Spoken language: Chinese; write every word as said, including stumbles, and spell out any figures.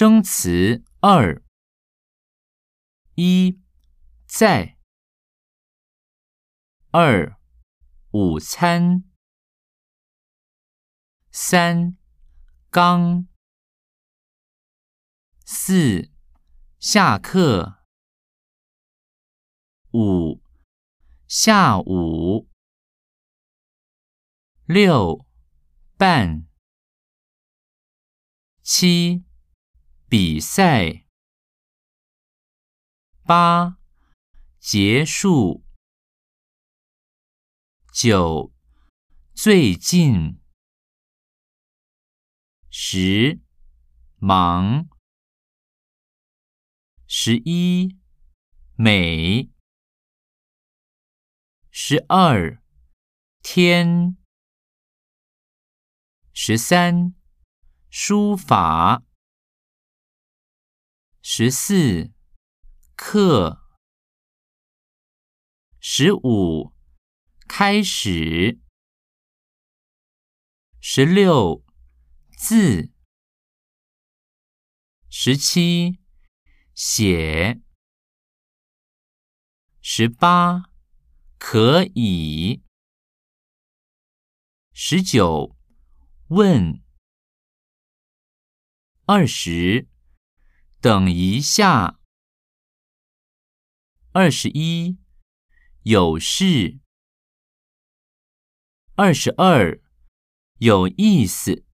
生词二。一，在。二，午餐。三，刚。四，下课。五，下午。六，半。七，比赛。八，结束。九，最近。十，忙。十一，美。十二，天。十三，书法。十四，课。十五，开始。十六，字。十七，写。十八，可以。十九，问。二十，等一下。二十一，有事。二十二，有意思。